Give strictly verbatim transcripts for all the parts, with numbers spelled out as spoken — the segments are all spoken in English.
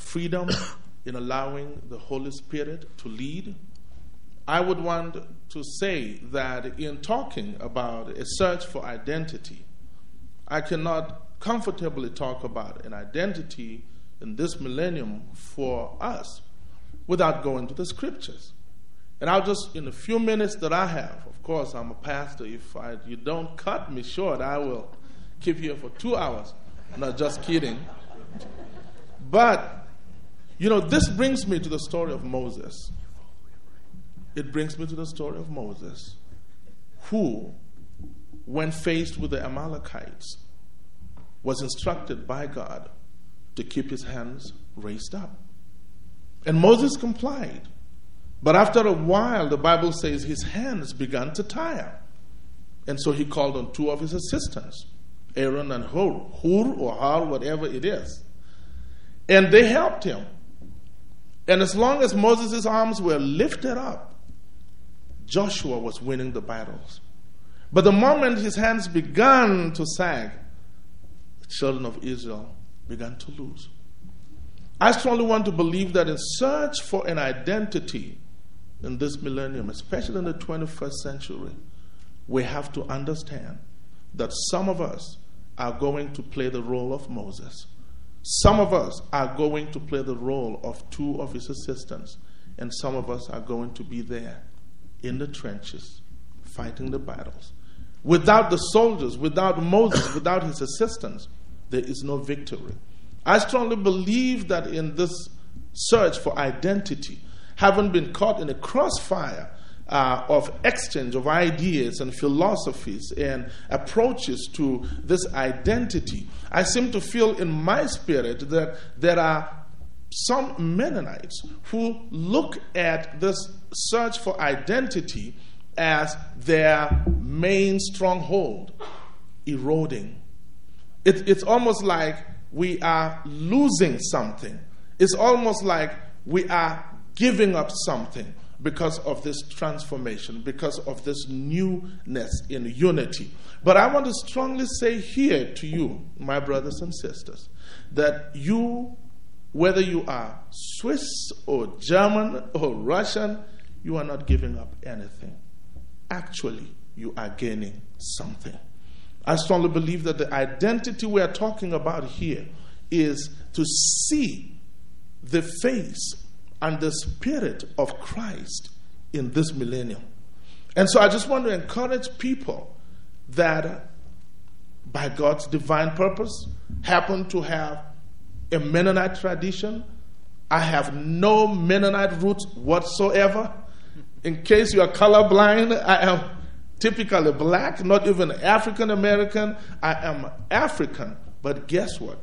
freedom in allowing the Holy Spirit to lead. I would want to say that in talking about a search for identity, I cannot comfortably talk about an identity in this millennium for us without going to the scriptures. And I'll just, in the few minutes that I have, of course, I'm a pastor. If I, you don't cut me short, I will keep here for two hours. I'm not just kidding. But, you know, this brings me to the story of Moses. It brings me to the story of Moses, who, when faced with the Amalekites, was instructed by God to keep his hands raised up. And Moses complied. But after a while, the Bible says his hands began to tire. And so he called on two of his assistants, Aaron and Hur, Hur or Har, whatever it is. And they helped him. And as long as Moses' arms were lifted up, Joshua was winning the battles. But the moment his hands began to sag, the children of Israel began to lose. I strongly want to believe that in search for an identity in this millennium, especially in the twenty-first century, we have to understand that some of us are going to play the role of Moses. Some of us are going to play the role of two of his assistants, and some of us are going to be there in the trenches fighting the battles. Without the soldiers, without Moses, without his assistants, there is no victory. I strongly believe that in this search for identity, having been caught in a crossfire uh, of exchange of ideas and philosophies and approaches to this identity, I seem to feel in my spirit that there are some Mennonites who look at this search for identity as their main stronghold, eroding. It, it's almost like we are losing something. It's almost like we are giving up something because of this transformation, because of this newness in unity. But I want to strongly say here to you, my brothers and sisters, that you, whether you are Swiss or German or Russian, you are not giving up anything. Actually, you are gaining something. I strongly believe that the identity we are talking about here is to see the face and the spirit of Christ in this millennium. And so I just want to encourage people that by God's divine purpose happen to have a Mennonite tradition. I have no Mennonite roots whatsoever. In case you are colorblind, I am typically black, not even African American. I am African. But guess what?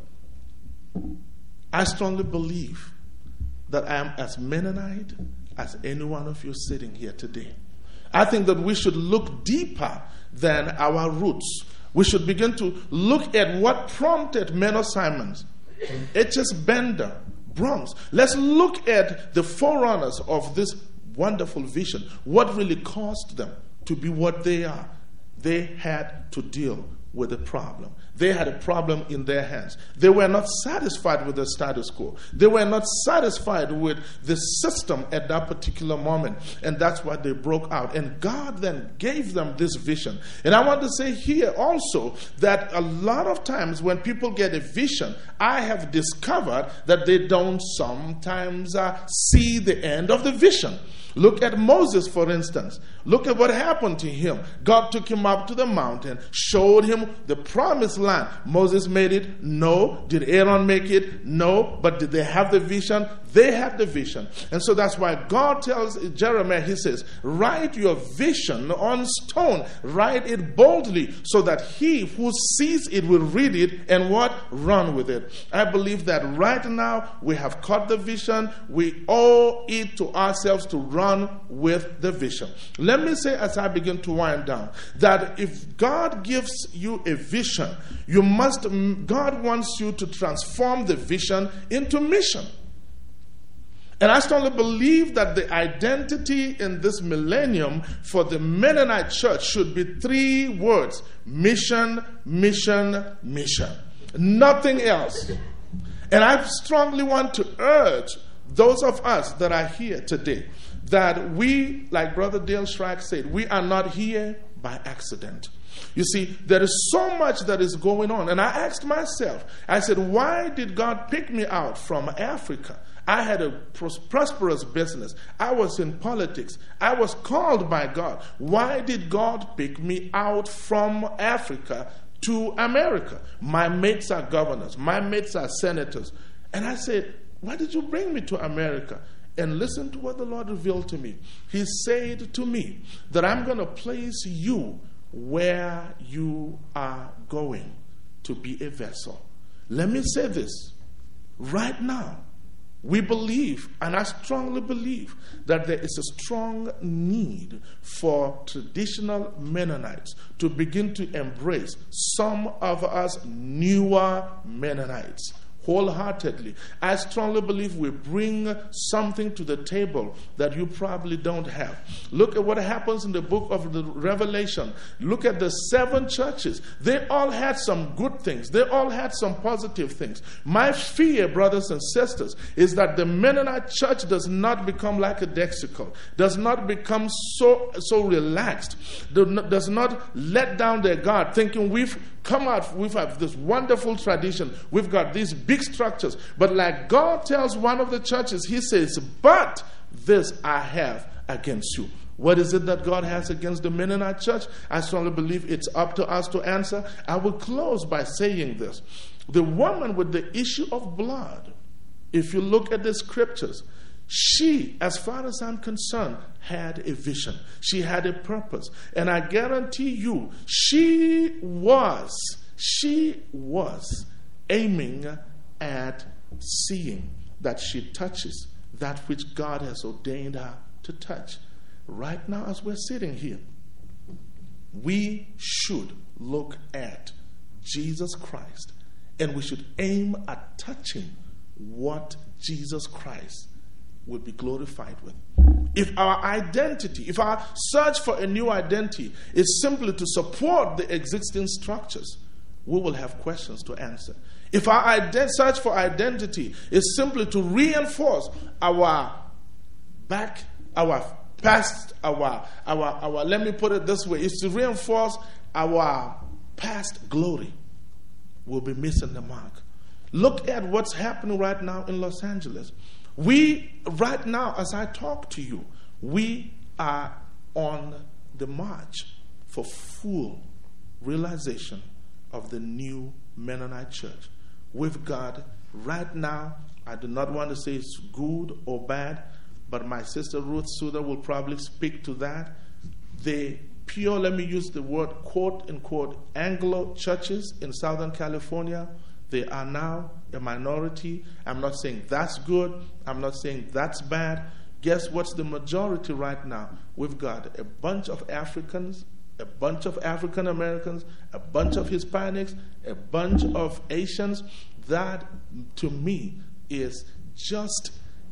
I strongly believe that I am as Mennonite as any one of you sitting here today. I think that we should look deeper than our roots. We should begin to look at what prompted Menno Simons, H S Bender, Bronx. Let's look at the forerunners of this wonderful vision. What really caused them to be what they are? They had to deal with a problem. They had a problem in their hands. They were not satisfied with the status quo. They were not satisfied with the system at that particular moment. And that's why they broke out. And God then gave them this vision. And I want to say here also that a lot of times when people get a vision, I have discovered that they don't sometimes uh, see the end of the vision. Look at Moses, for instance. Look at what happened to him. God took him up to the mountain, showed him the promised land. Moses made it? No. Did Aaron make it? No. But did they have the vision? They had the vision. And so that's why God tells Jeremiah, he says, write your vision on stone. Write it boldly so that he who sees it will read it and what? Run with it. I believe that right now we have caught the vision. We owe it to ourselves to run with the vision. Let me say as I begin to wind down that if God gives you a vision, you must, God wants you to transform the vision into mission. And I strongly believe that the identity in this millennium for the Mennonite church should be three words: mission, mission, mission. Nothing else. And I strongly want to urge those of us that are here today that we, like Brother Dale Schreck said, we are not here by accident. You see, there is so much that is going on. And I asked myself, I said, why did God pick me out from Africa? I had a pros- prosperous business. I was in politics. I was called by God. Why did God pick me out from Africa to America? My mates are governors. My mates are senators. And I said, why did you bring me to America? And listen to what the Lord revealed to me. He said to me that I'm going to place you where you are going to be a vessel. Let me say this. Right now, we believe, and I strongly believe, that there is a strong need for traditional Mennonites to begin to embrace some of us newer Mennonites wholeheartedly. I strongly believe we bring something to the table that you probably don't have. Look at what happens in the book of the Revelation. Look at the seven churches. They all had some good things. They all had some positive things. My fear, brothers and sisters, is that the Mennonite church does not become like a Dexical, does not become so, so relaxed, does not let down their guard, thinking we've come out, we've had this wonderful tradition, we've got these big structures. But like God tells one of the churches, he says, but this I have against you. What is it that God has against the Mennonite church? I strongly believe it's up to us to answer. I will close by saying this. The woman with the issue of blood, if you look at the scriptures, she, as far as I'm concerned, had a vision. She had a purpose. And I guarantee you, she was, she was aiming at seeing that she touches that which God has ordained her to touch. Right now, as we're sitting here, we should look at Jesus Christ, and we should aim at touching what Jesus Christ will be glorified with. If our identity, if our search for a new identity is simply to support the existing structures, we will have questions to answer. If our ident- search for identity is simply to reinforce our back, our past, our, our, our, let me put it this way, is to reinforce our past glory, we'll be missing the mark. Look at what's happening right now in Los Angeles. We, right now, as I talk to you, we are on the march for full realization of the new Mennonite church. We've got, right now, I do not want to say it's good or bad, but my sister Ruth Suda will probably speak to that. The pure, let me use the word quote unquote, Anglo churches in Southern California, they are now a minority. I'm not saying that's good. I'm not saying that's bad. Guess what's the majority right now? We've got a bunch of Africans, a bunch of African Americans, a bunch of Hispanics, a bunch of Asians. That, to me, is just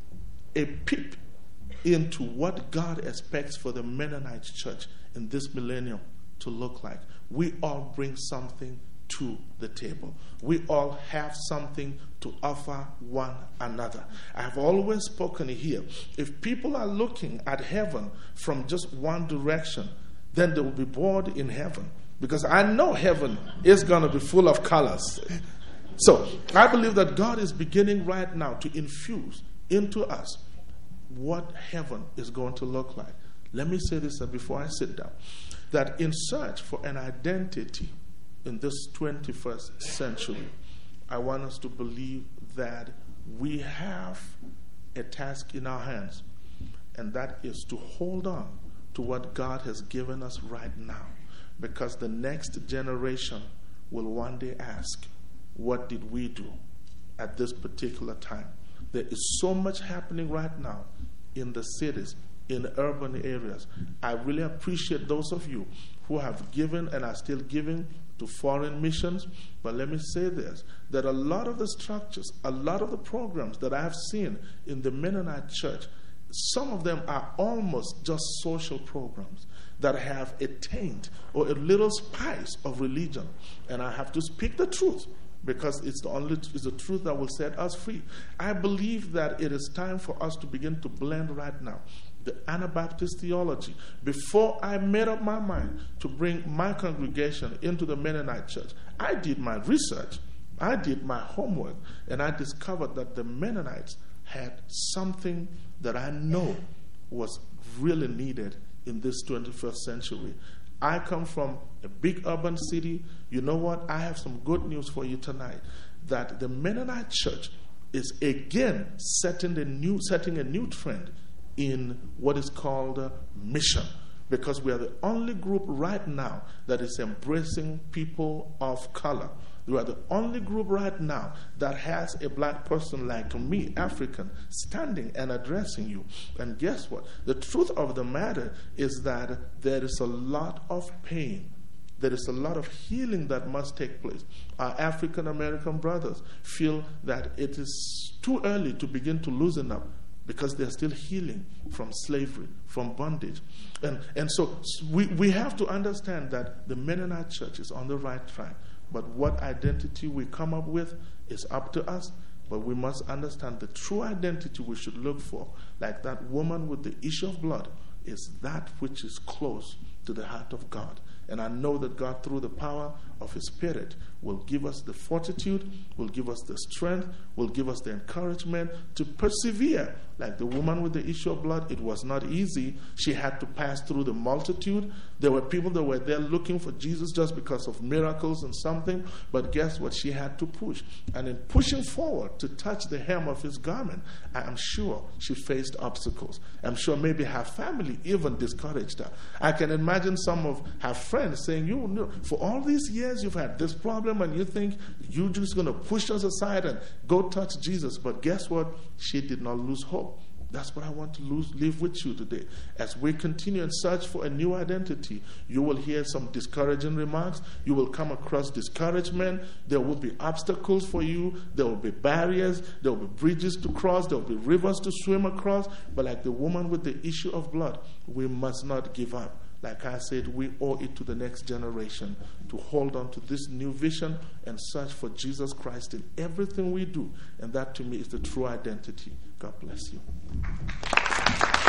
a peep into what God expects for the Mennonite church in this millennium to look like. We all bring something to the table. We all have something to offer one another. I've always spoken here. If people are looking at heaven from just one direction, then they will be bored in heaven. Because I know heaven is going to be full of colors. So I believe that God is beginning right now to infuse into us what heaven is going to look like. Let me say this before I sit down. That in search for an identity in this twenty-first century, I want us to believe that we have a task in our hands, and that is to hold on to what God has given us right now, because the next generation will one day ask, what did we do at this particular time? There is so much happening right now in the cities, in urban areas. I really appreciate those of you who have given and are still giving to foreign missions. But let me say this, that a lot of the structures, a lot of the programs that I have seen in the Mennonite church, some of them are almost just social programs that have a taint or a little spice of religion. And I have to speak the truth. because it's the only it's the truth that will set us free. I believe that it is time for us to begin to blend right now the Anabaptist theology. Before I made up my mind to bring my congregation into the Mennonite church, I did my research, I did my homework, and I discovered that the Mennonites had something that I know was really needed in this twenty-first century. I come from a big urban city. You know what? I have some good news for you tonight, that the Mennonite church is again setting a new, setting a new trend in what is called uh, mission, because we are the only group right now that is embracing people of color. We are the only group right now that has a black person like me, African, standing and addressing you. And guess what? The truth of the matter is that there is a lot of pain. There is a lot of healing that must take place. Our African American brothers feel that it is too early to begin to loosen up, because they're still healing from slavery, from bondage. And, and so we, we have to understand that the Mennonite church is on the right track. But what identity we come up with is up to us. But we must understand the true identity we should look for, like that woman with the issue of blood, is that which is close to the heart of God. And I know that God, through the power of His Spirit, will give us the fortitude, will give us the strength, will give us the encouragement to persevere. Like the woman with the issue of blood, it was not easy. She had to pass through the multitude. There were people that were there looking for Jesus just because of miracles and something. But guess what? She had to push. And in pushing forward to touch the hem of His garment, I am sure she faced obstacles. I'm sure maybe her family even discouraged her. I can imagine some of her friends saying, you know, for all these years you've had this problem and you think you're just going to push us aside and go touch Jesus. But guess what? She did not lose hope. That's what I want to lose, leave with you today. As we continue and search for a new identity, you will hear some discouraging remarks. You will come across discouragement. There will be obstacles for you. There will be barriers. There will be bridges to cross. There will be rivers to swim across. But like the woman with the issue of blood, we must not give up. Like I said, we owe it to the next generation to hold on to this new vision and search for Jesus Christ in everything we do. And that, to me, is the true identity. God bless you.